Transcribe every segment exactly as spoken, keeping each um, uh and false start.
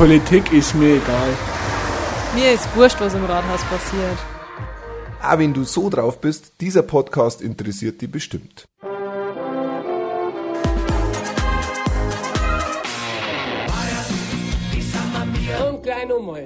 Politik ist mir egal. Mir ist wurscht, was im Rathaus passiert. Ah, wenn du so drauf bist, dieser Podcast interessiert dich bestimmt. Und gleich nochmal.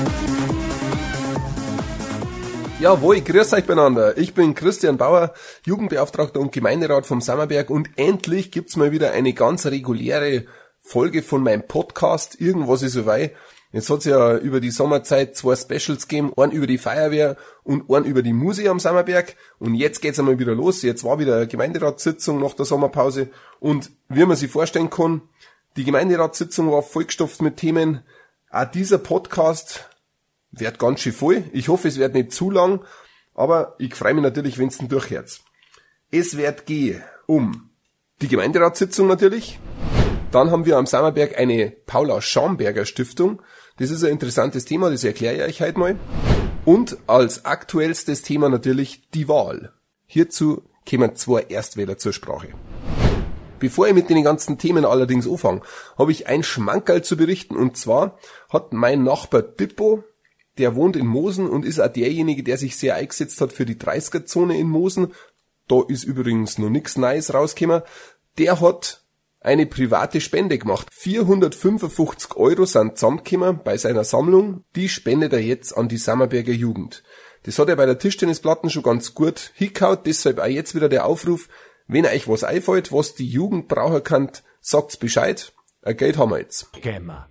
Jawohl, grüß euch beieinander. Ich bin Christian Bauer, Jugendbeauftragter und Gemeinderat vom Sammerberg und endlich gibt's mal wieder eine ganz reguläre Folge von meinem Podcast. Irgendwas ist soweit. Jetzt hat's ja über die Sommerzeit zwei Specials gegeben, einen über die Feuerwehr und einen über die Musik am Sammerberg. Und jetzt geht's einmal wieder los. Jetzt war wieder eine Gemeinderatssitzung nach der Sommerpause. Und wie man sich vorstellen kann, die Gemeinderatssitzung war vollgestopft mit Themen. Auch dieser Podcast wird ganz schön voll. Ich hoffe, es wird nicht zu lang, aber ich freue mich natürlich, wenn es denn durchhört. Es wird gehen um die Gemeinderatssitzung natürlich. Dann haben wir am Sammerberg eine Paula-Schamberger-Stiftung. Das ist ein interessantes Thema, das erkläre ich euch heute mal. Und als aktuellstes Thema natürlich die Wahl. Hierzu kommen zwei Erstwähler zur Sprache. Bevor ich mit den ganzen Themen allerdings anfange, habe ich ein Schmankerl zu berichten. Und zwar hat mein Nachbar Dippo, der wohnt in Mosen und ist auch derjenige, der sich sehr eingesetzt hat für die dreißiger-Zone in Mosen. Da ist übrigens noch nichts Neues rausgekommen. Der hat eine private Spende gemacht. vierhundertfünfundfünfzig Euro sind zusammengekommen bei seiner Sammlung. Die spendet er jetzt an die Sammerberger Jugend. Das hat er bei der Tischtennisplatten schon ganz gut hingehauen. Deshalb auch jetzt wieder der Aufruf, wenn euch was einfällt, was die Jugend brauchen kann, sagt's Bescheid. Ein Geld haben wir jetzt. Gamer.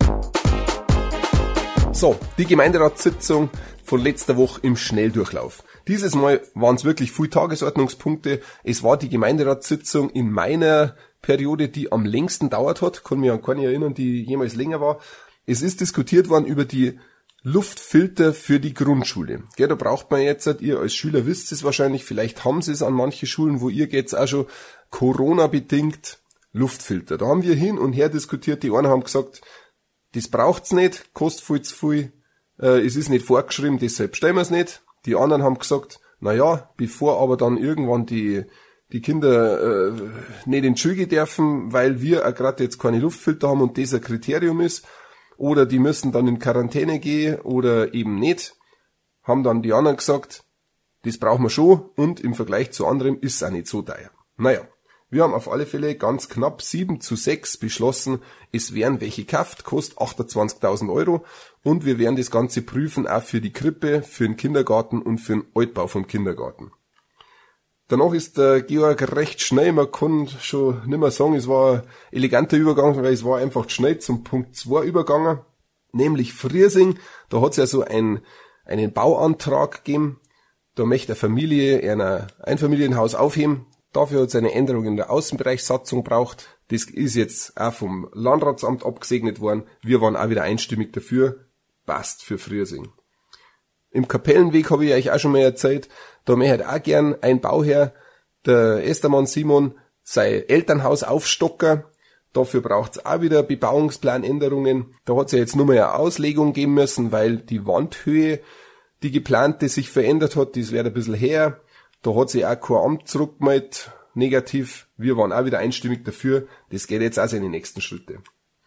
So, die Gemeinderatssitzung von letzter Woche im Schnelldurchlauf. Dieses Mal waren es wirklich viele Tagesordnungspunkte. Es war die Gemeinderatssitzung in meiner Periode, die am längsten dauert hat. Kann mich an keine erinnern, die jemals länger war. Es ist diskutiert worden über die Luftfilter für die Grundschule. Ja, da braucht man jetzt, ihr als Schüler wisst es wahrscheinlich, vielleicht haben sie es an manchen Schulen, wo ihr geht's auch schon, Corona-bedingt Luftfilter. Da haben wir hin und her diskutiert. Die einen haben gesagt, das braucht's nicht, kostet viel zu viel, äh, es ist nicht vorgeschrieben, deshalb stellen wir es nicht. Die anderen haben gesagt, na ja, bevor aber dann irgendwann die die Kinder äh, nicht in die Schule dürfen, weil wir auch gerade jetzt keine Luftfilter haben und das ein Kriterium ist, oder die müssen dann in Quarantäne gehen oder eben nicht, haben dann die anderen gesagt, das brauchen wir schon und im Vergleich zu anderem ist es auch nicht so teuer. Naja. Wir haben auf alle Fälle ganz knapp sieben zu sechs beschlossen, es werden welche gekauft, kostet achtundzwanzigtausend Euro und wir werden das Ganze prüfen, auch für die Krippe, für den Kindergarten und für den Altbau vom Kindergarten. Danach ist der Georg recht schnell, man kann schon nicht mehr sagen, es war ein eleganter Übergang, weil es war einfach schnell zum Punkt zwei übergangen, nämlich Friesing. Da hat es ja so ein, einen Bauantrag gegeben, da möchte eine Familie ein Einfamilienhaus aufheben. Dafür hat es eine Änderung in der Außenbereichssatzung braucht. Das ist jetzt auch vom Landratsamt abgesegnet worden. Wir waren auch wieder einstimmig dafür. Passt für Friesing. Im Kapellenweg habe ich euch auch schon mal erzählt, da möchte auch gern ein Bauherr, der Estermann Simon, sein Elternhaus aufstocken. Dafür braucht es auch wieder Bebauungsplanänderungen. Da hat es ja jetzt nur mal eine Auslegung geben müssen, weil die Wandhöhe, die geplante, sich verändert hat. Das wäre ein bisschen her. Da hat sich auch kein Amt zurückgemeldet, negativ. Wir waren auch wieder einstimmig dafür. Das geht jetzt also in die nächsten Schritte.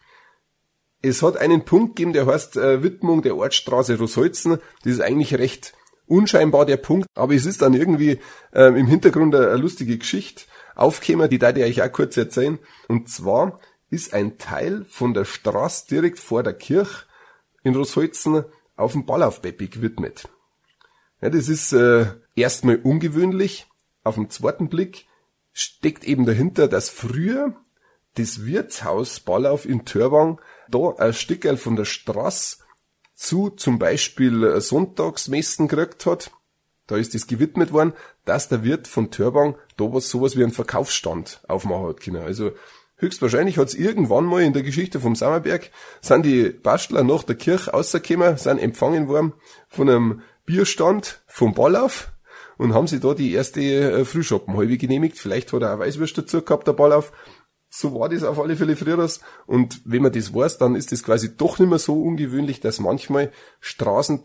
Es hat einen Punkt gegeben, der heißt äh, Widmung der Ortsstraße Roßholzen. Das ist eigentlich recht unscheinbar, der Punkt. Aber es ist dann irgendwie äh, im Hintergrund eine, eine lustige Geschichte aufgekommen, die darf ich euch auch kurz erzählen. Und zwar ist ein Teil von der Straße direkt vor der Kirche in Roßholzen auf dem Ballaufbeppig gewidmet. Ja, das ist äh, erstmal ungewöhnlich. Auf den zweiten Blick steckt eben dahinter, dass früher das Wirtshaus Ballauf in Törwang da ein Stückerl von der Straße zu zum Beispiel Sonntagsmessen gekriegt hat. Da ist das gewidmet worden, dass der Wirt von Törwang da was sowas wie einen Verkaufsstand aufmachen hat können. Also höchstwahrscheinlich hat es irgendwann mal in der Geschichte vom Sammerberg, sind die Bastler nach der Kirche rausgekommen, sind empfangen worden von einem Bierstand vom Ballauf und haben sich da die erste äh, Frühschoppenhalbe genehmigt. Vielleicht hat er auch Weißwürst dazu gehabt, der Ballauf. So war das auf alle Fälle früher. Und wenn man das weiß, dann ist das quasi doch nicht mehr so ungewöhnlich, dass manchmal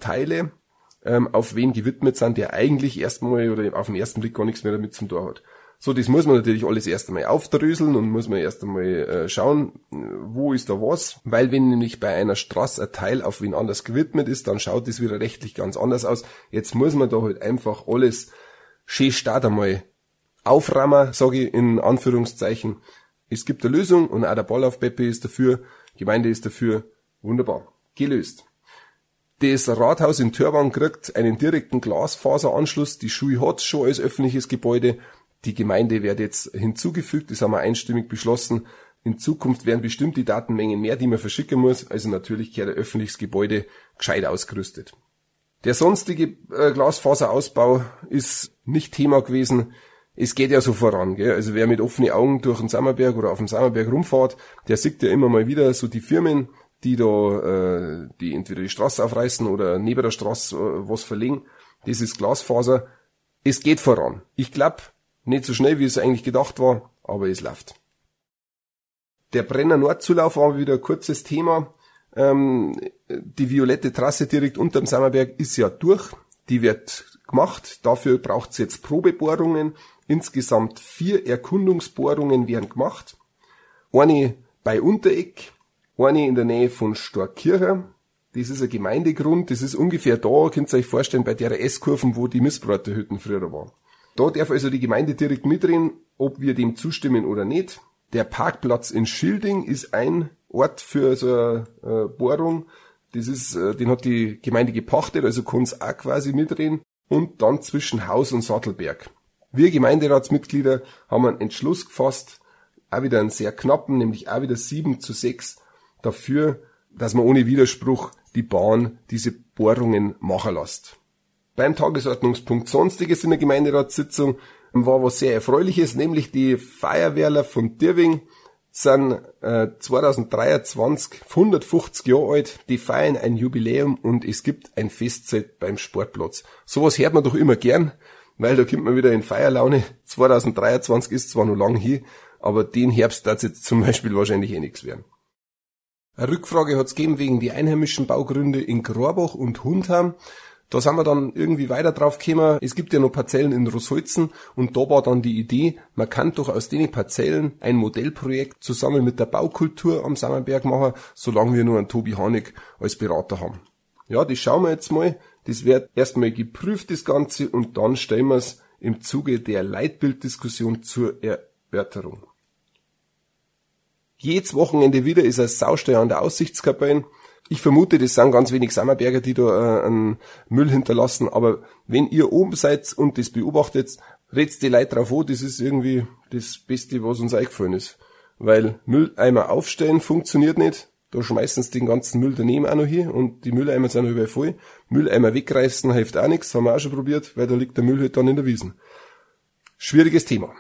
Straßenteile ähm, auf wen gewidmet sind, der eigentlich erstmal oder auf den ersten Blick gar nichts mehr damit zu tun hat. So, das muss man natürlich alles erst einmal aufdröseln und muss man erst einmal äh, schauen, wo ist da was. Weil wenn nämlich bei einer Straße ein Teil auf wen anders gewidmet ist, dann schaut das wieder rechtlich ganz anders aus. Jetzt muss man da halt einfach alles schön start einmal auframmen, sage ich in Anführungszeichen. Es gibt eine Lösung und auch der Ball auf Beppe ist dafür, Gemeinde ist dafür, wunderbar, gelöst. Das Rathaus in Törwang kriegt einen direkten Glasfaseranschluss, die Schule hat schon als öffentliches Gebäude. Die Gemeinde wird jetzt hinzugefügt, das haben wir einstimmig beschlossen. In Zukunft werden bestimmt die Datenmengen mehr, die man verschicken muss, also natürlich gehört ein öffentliches Gebäude gescheit ausgerüstet. Der sonstige äh, Glasfaserausbau ist nicht Thema gewesen. Es geht ja so voran, gell? Also wer mit offenen Augen durch den Sammerberg oder auf dem Sammerberg rumfährt, der sieht ja immer mal wieder so die Firmen, die da, äh, die entweder die Straße aufreißen oder neben der Straße äh, was verlegen. Das ist Glasfaser. Es geht voran. Ich glaube, nicht so schnell, wie es eigentlich gedacht war, aber es läuft. Der Brenner Nordzulauf war wieder ein kurzes Thema. Ähm, die violette Trasse direkt unterm Sammerberg ist ja durch. Die wird gemacht. Dafür braucht es jetzt Probebohrungen. Insgesamt vier Erkundungsbohrungen werden gemacht. Eine bei Untereck, eine in der Nähe von Storkirchen. Das ist ein Gemeindegrund. Das ist ungefähr da, könnt ihr euch vorstellen, bei der S-Kurven, wo die Missbraterhütten früher waren. Da darf also die Gemeinde direkt mitreden, ob wir dem zustimmen oder nicht. Der Parkplatz in Schilding ist ein Ort für so eine äh, Bohrung. Das ist, äh, den hat die Gemeinde gepachtet, also kann es auch quasi mitreden. Und dann zwischen Haus und Sattelberg. Wir Gemeinderatsmitglieder haben einen Entschluss gefasst, auch wieder einen sehr knappen, nämlich auch wieder sieben zu sechs, dafür, dass man ohne Widerspruch die Bahn diese Bohrungen machen lässt. Beim Tagesordnungspunkt Sonstiges in der Gemeinderatssitzung war was sehr Erfreuliches, nämlich die Feuerwehrler von Dirwing sind äh, zwanzig dreiundzwanzig hundertfünfzig Jahre alt, die feiern ein Jubiläum und es gibt ein Festzelt beim Sportplatz. Sowas hört man doch immer gern, weil da kommt man wieder in Feierlaune. zwanzig dreiundzwanzig ist zwar noch lang hier, aber den Herbst darf es jetzt zum Beispiel wahrscheinlich eh nichts werden. Eine Rückfrage hat es gegeben wegen die einheimischen Baugründe in Grorbach und Hundham. Da sind wir dann irgendwie weiter drauf gekommen. Es gibt ja noch Parzellen in Roßholzen und da war dann die Idee, man kann doch aus den Parzellen ein Modellprojekt zusammen mit der Baukultur am Sammerberg machen, solange wir nur einen Tobi Hanig als Berater haben. Ja, das schauen wir jetzt mal. Das wird erstmal geprüft, das Ganze, und dann stellen wir es im Zuge der Leitbilddiskussion zur Erörterung. Jedes Wochenende wieder ist ein Sausteuer an der Aussichtskapelle. Ich vermute, das sind ganz wenig Sammerberger, die da äh, einen Müll hinterlassen, aber wenn ihr oben seid und das beobachtet, redzt die Leute drauf an, das ist irgendwie das Beste, was uns eingefallen ist. Weil Mülleimer aufstellen funktioniert nicht, da schmeißen sie den ganzen Müll daneben auch noch hier und die Mülleimer sind überall voll. Mülleimer wegreißen hilft auch nichts, haben wir auch schon probiert, weil da liegt der Müll halt dann in der Wiesen. Schwieriges Thema.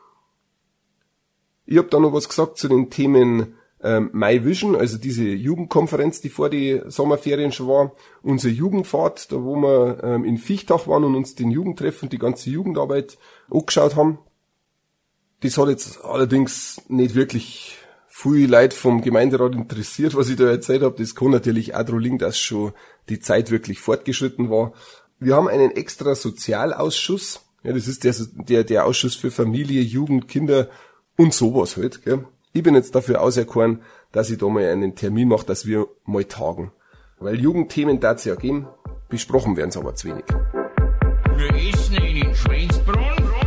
Ich habe da noch was gesagt zu den Themen ähm, My Vision, also diese Jugendkonferenz, die vor die Sommerferien schon war, unsere Jugendfahrt, da wo wir ähm, in Viechtach waren und uns den Jugendtreff und die ganze Jugendarbeit angeschaut haben. Das hat jetzt allerdings nicht wirklich viel Leute vom Gemeinderat interessiert, was ich da erzählt habe. Das kann natürlich auch daran liegen, dass schon die Zeit wirklich fortgeschritten war. Wir haben einen extra Sozialausschuss, ja, das ist der, der, der Ausschuss für Familie, Jugend, Kinder und sowas halt, gell. Ich bin jetzt dafür auserkoren, dass ich da mal einen Termin mache, dass wir mal tagen. Weil Jugendthemen darf es ja geben, besprochen werden es aber zu wenig. Wir essen in den Schweinsbrunn.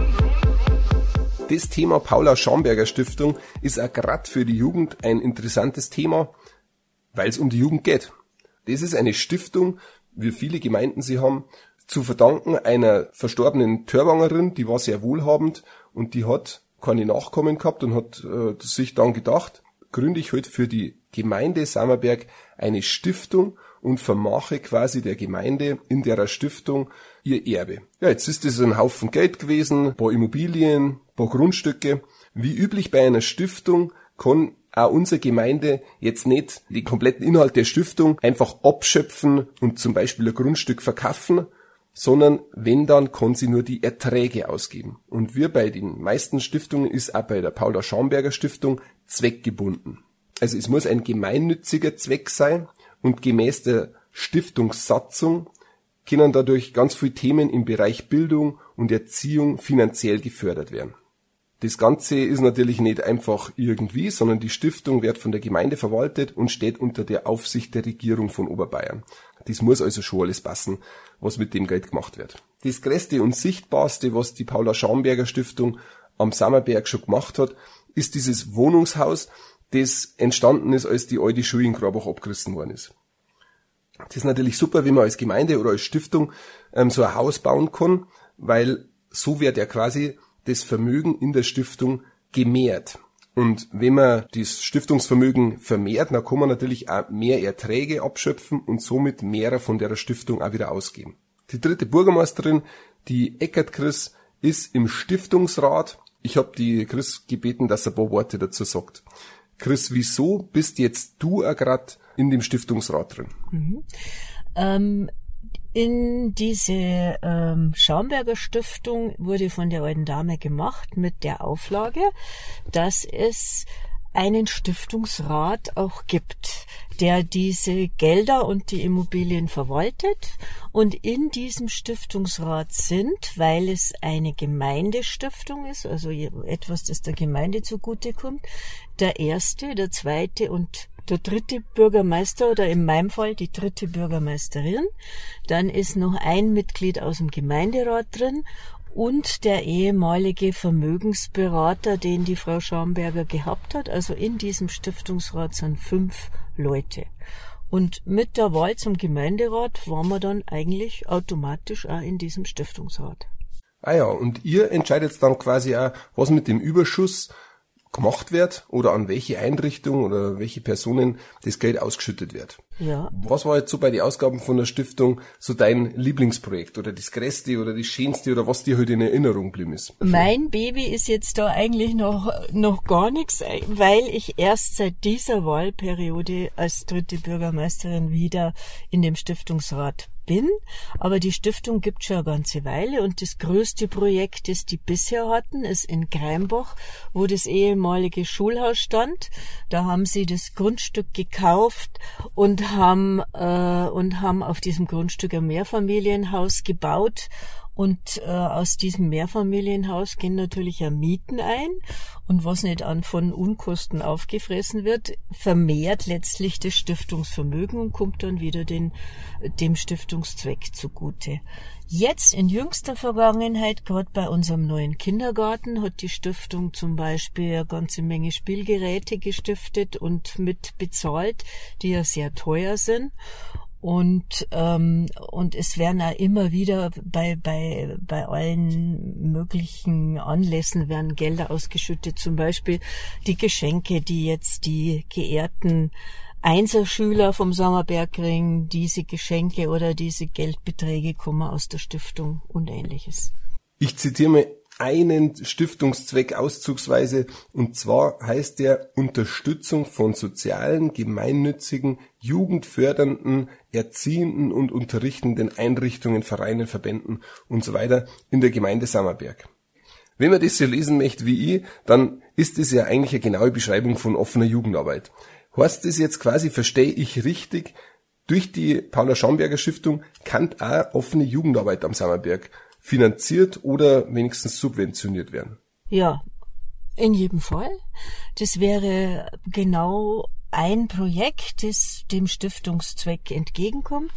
Das Thema Paula-Schamberger-Stiftung ist auch gerade für die Jugend ein interessantes Thema, weil es um die Jugend geht. Das ist eine Stiftung, wie viele Gemeinden sie haben, zu verdanken einer verstorbenen Törwangerin, die war sehr wohlhabend und die hat keine Nachkommen gehabt und hat äh, sich dann gedacht, gründe ich heute für die Gemeinde Sammerberg eine Stiftung und vermache quasi der Gemeinde in der Stiftung ihr Erbe. Ja, jetzt ist es ein Haufen Geld gewesen, ein paar Immobilien, ein paar Grundstücke. Wie üblich bei einer Stiftung kann auch unsere Gemeinde jetzt nicht den kompletten Inhalt der Stiftung einfach abschöpfen und zum Beispiel ein Grundstück verkaufen, sondern wenn, dann kann sie nur die Erträge ausgeben. Und wir bei den meisten Stiftungen ist auch bei der Paula-Schamberger Stiftung zweckgebunden. Also es muss ein gemeinnütziger Zweck sein und gemäß der Stiftungssatzung können dadurch ganz viele Themen im Bereich Bildung und Erziehung finanziell gefördert werden. Das Ganze ist natürlich nicht einfach irgendwie, sondern die Stiftung wird von der Gemeinde verwaltet und steht unter der Aufsicht der Regierung von Oberbayern. Das muss also schon alles passen, was mit dem Geld gemacht wird. Das größte und sichtbarste, was die Paula-Schamberger Stiftung am Sammerberg schon gemacht hat, ist dieses Wohnungshaus, das entstanden ist, als die alte Schule in Grabach abgerissen worden ist. Das ist natürlich super, wenn man als Gemeinde oder als Stiftung ähm, so ein Haus bauen kann, weil so wird ja quasi das Vermögen in der Stiftung gemehrt. Und wenn man das Stiftungsvermögen vermehrt, dann kann man natürlich auch mehr Erträge abschöpfen und somit mehr von der Stiftung auch wieder ausgeben. Die dritte Bürgermeisterin, die Eckert Chris, ist im Stiftungsrat. Ich habe die Chris gebeten, dass er ein paar Worte dazu sagt. Chris, wieso bist jetzt du auch gerade in dem Stiftungsrat drin? Mhm. Ähm In diese ähm, Schamberger Stiftung wurde von der alten Dame gemacht mit der Auflage, dass es einen Stiftungsrat auch gibt, der diese Gelder und die Immobilien verwaltet. Und in diesem Stiftungsrat sind, weil es eine Gemeindestiftung ist, also etwas, das der Gemeinde zugutekommt, der erste, der zweite und der dritte Bürgermeister oder in meinem Fall die dritte Bürgermeisterin. Dann ist noch ein Mitglied aus dem Gemeinderat drin und der ehemalige Vermögensberater, den die Frau Schamberger gehabt hat. Also in diesem Stiftungsrat sind fünf Leute. Und mit der Wahl zum Gemeinderat waren wir dann eigentlich automatisch auch in diesem Stiftungsrat. Ah ja, und ihr entscheidet dann quasi auch, was mit dem Überschuss gemacht wird oder an welche Einrichtung oder welche Personen das Geld ausgeschüttet wird. Ja. Was war jetzt so bei den Ausgaben von der Stiftung so dein Lieblingsprojekt oder das größte oder das schönste oder was dir halt in Erinnerung geblieben ist? Mein Baby ist jetzt da eigentlich noch noch gar nichts, weil ich erst seit dieser Wahlperiode als dritte Bürgermeisterin wieder in dem Stiftungsrat bin, aber die Stiftung gibt schon eine ganze Weile und das größte Projekt, das die bisher hatten, ist in Greimbach, wo das ehemalige Schulhaus stand. Da haben sie das Grundstück gekauft und haben äh, und haben auf diesem Grundstück ein Mehrfamilienhaus gebaut. Und äh, aus diesem Mehrfamilienhaus gehen natürlich ja Mieten ein. Und was nicht an von Unkosten aufgefressen wird, vermehrt letztlich das Stiftungsvermögen und kommt dann wieder den, dem Stiftungszweck zugute. Jetzt in jüngster Vergangenheit, gerade bei unserem neuen Kindergarten, hat die Stiftung zum Beispiel eine ganze Menge Spielgeräte gestiftet und mit bezahlt, die ja sehr teuer sind. Und ähm, und es werden auch immer wieder bei bei bei allen möglichen Anlässen werden Gelder ausgeschüttet. Zum Beispiel die Geschenke, die jetzt die geehrten Einserschüler vom Sammerberg kriegen, diese Geschenke oder diese Geldbeträge kommen aus der Stiftung und Ähnliches. Ich zitiere mal einen Stiftungszweck auszugsweise, und zwar heißt der Unterstützung von sozialen, gemeinnützigen, jugendfördernden, erziehenden und unterrichtenden Einrichtungen, Vereinen, Verbänden und so weiter in der Gemeinde Sammerberg. Wenn man das so lesen möchte wie ich, dann ist das ja eigentlich eine genaue Beschreibung von offener Jugendarbeit. Heißt das jetzt quasi, verstehe ich richtig, durch die Paula-Schamberger Stiftung kann auch offene Jugendarbeit am Sammerberg finanziert oder wenigstens subventioniert werden? Ja, in jedem Fall. Das wäre genau ein Projekt, das dem Stiftungszweck entgegenkommt.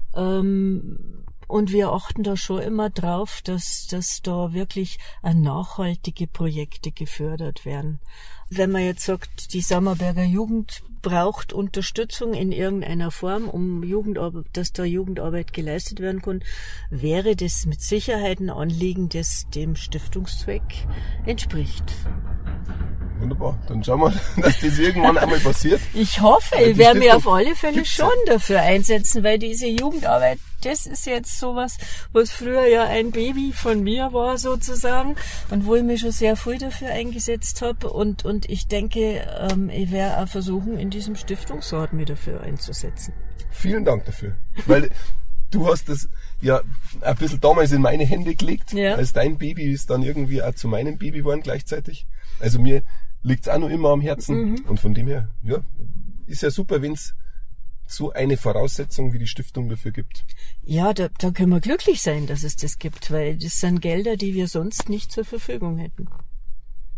Ähm, und wir achten da schon immer drauf, dass, dass da wirklich nachhaltige Projekte gefördert werden. Wenn man jetzt sagt, die Sammerberger Jugend braucht Unterstützung in irgendeiner Form, um Jugendarbeit, dass da Jugendarbeit geleistet werden kann, wäre das mit Sicherheit ein Anliegen, das dem Stiftungszweck entspricht. Wunderbar, dann schauen wir, dass das irgendwann einmal passiert. Ich hoffe, ich werde mich auf alle Fälle schon dafür einsetzen, weil diese Jugendarbeit, das ist jetzt sowas, was früher ja ein Baby von mir war sozusagen und wo ich mich schon sehr früh dafür eingesetzt habe und und ich denke, ähm, ich werde auch versuchen, in diesem Stiftungsrat mich dafür einzusetzen. Vielen Dank dafür, weil du hast das ja ein bisschen damals in meine Hände gelegt, ja. Als dein Baby ist dann irgendwie auch zu meinem Baby geworden gleichzeitig. Also mir liegt's auch noch immer am Herzen. Mhm. Und von dem her, ja, ist ja super, wenn's so eine Voraussetzung wie die Stiftung dafür gibt. Ja, da, da können wir glücklich sein, dass es das gibt, weil das sind Gelder, die wir sonst nicht zur Verfügung hätten.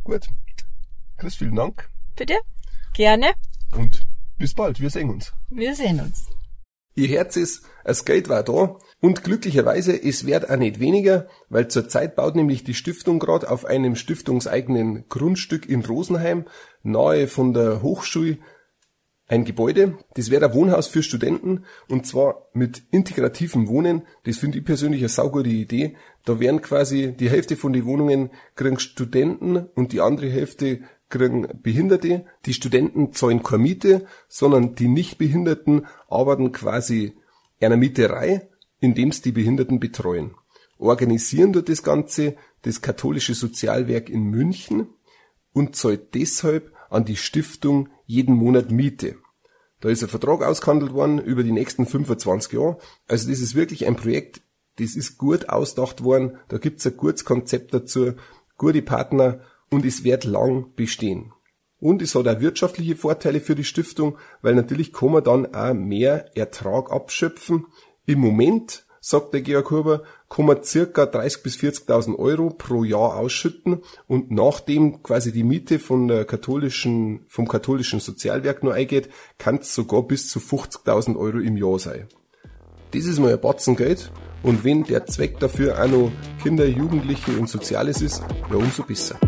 Gut. Chris, vielen Dank. Bitte? Gerne. Und bis bald. Wir sehen uns. Wir sehen uns. Ihr Herz ist, das Geld war da und glücklicherweise, es wird auch nicht weniger, weil zurzeit baut nämlich die Stiftung gerade auf einem stiftungseigenen Grundstück in Rosenheim, nahe von der Hochschule, ein Gebäude. Das wäre ein Wohnhaus für Studenten und zwar mit integrativem Wohnen. Das finde ich persönlich eine saugute Idee. Da werden quasi die Hälfte von den Wohnungen kriegen Studenten und die andere Hälfte kriegen Behinderte. Die Studenten zahlen keine Miete, sondern die Nichtbehinderten arbeiten quasi einer Mieterei, indem sie die Behinderten betreuen. Organisieren dort das Ganze das katholische Sozialwerk in München und zahlt deshalb an die Stiftung jeden Monat Miete. Da ist ein Vertrag ausgehandelt worden über die nächsten fünfundzwanzig Jahre. Also das ist wirklich ein Projekt, das ist gut ausgedacht worden. Da gibt's ein gutes Konzept dazu, gute Partner und es wird lang bestehen. Und es hat auch wirtschaftliche Vorteile für die Stiftung, weil natürlich kann man dann auch mehr Ertrag abschöpfen. Im Moment, sagt der Georg Huber, kann man circa dreißigtausend bis vierzigtausend Euro pro Jahr ausschütten und nachdem quasi die Miete von der katholischen, vom katholischen Sozialwerk noch eingeht, kann es sogar bis zu fünfzigtausend Euro im Jahr sein. Das ist mal ein Batzen Geld und wenn der Zweck dafür auch noch Kinder, Jugendliche und Soziales ist, ja umso besser.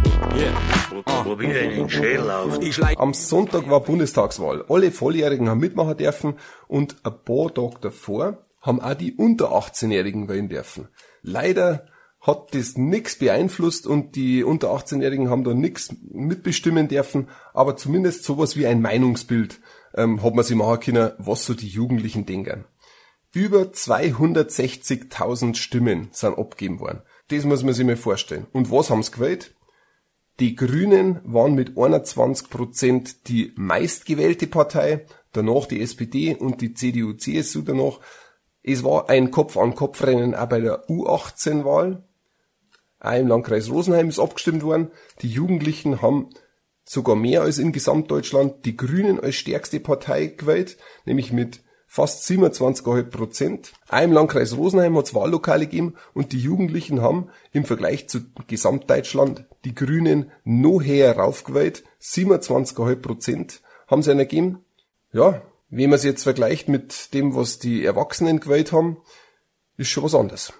Am Sonntag war Bundestagswahl. Alle Volljährigen haben mitmachen dürfen und ein paar Tage davor haben auch die unter achtzehnjährigen wählen dürfen. Leider hat das nichts beeinflusst und die unter achtzehnjährigen haben da nichts mitbestimmen dürfen, aber zumindest sowas wie ein Meinungsbild ähm, hat man sich machen können, was so die Jugendlichen denken. Über zweihundertsechzigtausend Stimmen sind abgegeben worden. Das muss man sich mal vorstellen. Und was haben sie gewählt? Die Grünen waren mit einundzwanzig Prozent die meistgewählte Partei, danach die S P D und die C D U C S U danach. Es war ein Kopf-an-Kopf-Rennen auch bei der U achtzehn Wahl. Auch im Landkreis Rosenheim ist abgestimmt worden. Die Jugendlichen haben sogar mehr als in Gesamtdeutschland die Grünen als stärkste Partei gewählt, nämlich mit fast siebenundzwanzig Komma fünf Prozent. Auch im Landkreis Rosenheim hat es Wahllokale gegeben und die Jugendlichen haben im Vergleich zu Gesamtdeutschland die Grünen noch höher raufgewählt. siebenundzwanzig Komma fünf Prozent haben sie ihnen gegeben. Ja, wenn man es jetzt vergleicht mit dem, was die Erwachsenen gewählt haben, ist schon was anderes.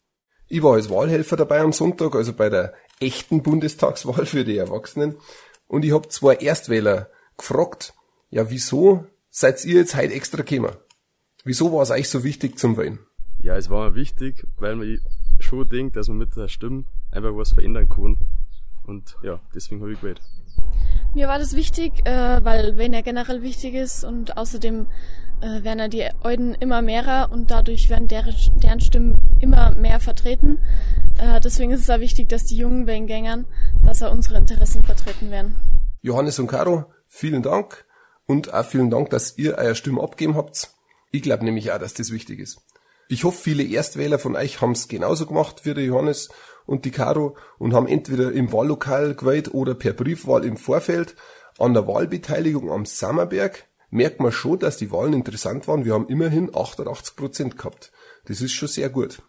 Ich war als Wahlhelfer dabei am Sonntag, also bei der echten Bundestagswahl für die Erwachsenen. Und ich habe zwei Erstwähler gefragt, ja wieso seid ihr jetzt heute extra gekommen? Wieso war es euch so wichtig zum Wählen? Ja, es war mir wichtig, weil man schon denkt, dass man mit der Stimme einfach was verändern kann. Und ja, deswegen habe ich gewählt. Mir war das wichtig, äh, weil Wählen ja generell wichtig ist und außerdem äh, werden ja die Alten immer mehrer und dadurch werden deren, deren Stimmen immer mehr vertreten. Äh, deswegen ist es auch wichtig, dass die jungen Wählgängern, dass auch unsere Interessen vertreten werden. Johannes und Caro, vielen Dank und auch vielen Dank, dass ihr eure Stimme abgegeben habt. Ich glaube nämlich auch, dass das wichtig ist. Ich hoffe, viele Erstwähler von euch haben es genauso gemacht wie der Johannes und die Caro und haben entweder im Wahllokal gewählt oder per Briefwahl im Vorfeld. An der Wahlbeteiligung am Sammerberg merkt man schon, dass die Wahlen interessant waren. Wir haben immerhin achtundachtzig Prozent gehabt. Das ist schon sehr gut.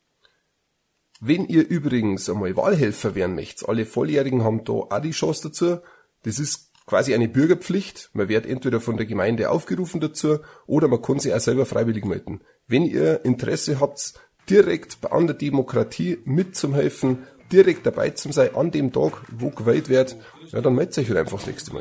Wenn ihr übrigens einmal Wahlhelfer werden möchtet, alle Volljährigen haben da auch die Chance dazu. Das ist quasi eine Bürgerpflicht. Man wird entweder von der Gemeinde aufgerufen dazu oder man kann sich auch selber freiwillig melden. Wenn ihr Interesse habt, direkt an der Demokratie mitzuhelfen, direkt dabei zu sein an dem Tag, wo gewählt wird, ja, dann meldet euch halt einfach das nächste Mal.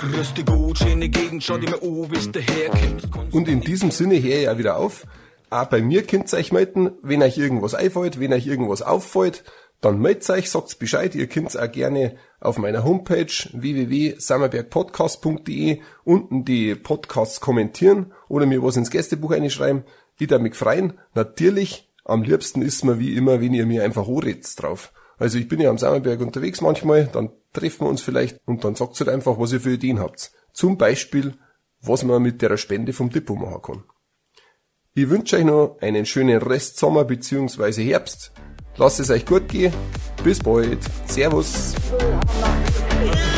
Und in diesem Sinne höre ich auch wieder auf. Auch bei mir könnt ihr euch melden, wenn euch irgendwas einfällt, wenn euch irgendwas auffällt, dann meldet euch, sagt's Bescheid. Ihr könnt auch gerne auf meiner Homepage w w w punkt sammerbergpodcast punkt d e unten die Podcasts kommentieren oder mir was ins Gästebuch einschreiben. Ich darf mich freuen. Natürlich, am liebsten ist mir wie immer, wenn ihr mir einfach anredet drauf. Also ich bin ja am Sammerberg unterwegs manchmal, dann treffen wir uns vielleicht und dann sagt halt einfach, was ihr für Ideen habt. Zum Beispiel, was man mit der Spende vom Depot machen kann. Ich wünsche euch noch einen schönen Restsommer bzw. Herbst. Lasst es euch gut gehen. Bis bald. Servus.